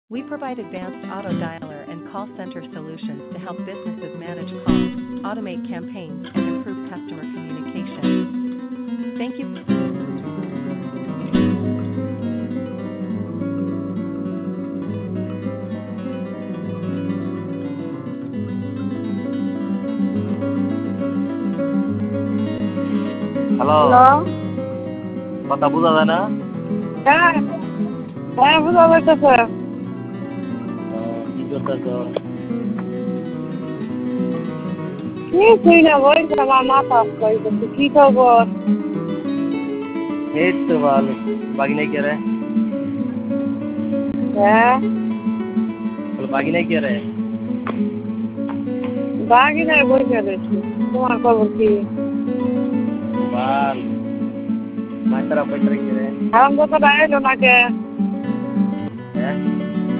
We provide advanced auto dialer and call center solutions to help businesses manage calls, automate campaigns, and improve customer communication. Thank you. Hello, hello. কথা বোঝা যায় না? হ্যাঁ, হ্যাঁ বোঝা যাইতেছে। কি করতেছো? কিছুই না, বলছি আমার মাথা আসতে কি খবর? এই তো ভালো। বাকি নাই কে রে? হ্যাঁ, বাকি নাই কে রে? বাকি নাই, বসে রয়েছি। তোমার খবর কি? ভাল। মাস্টার অপারেটর কে রে? এখন তো বাইরে নাকে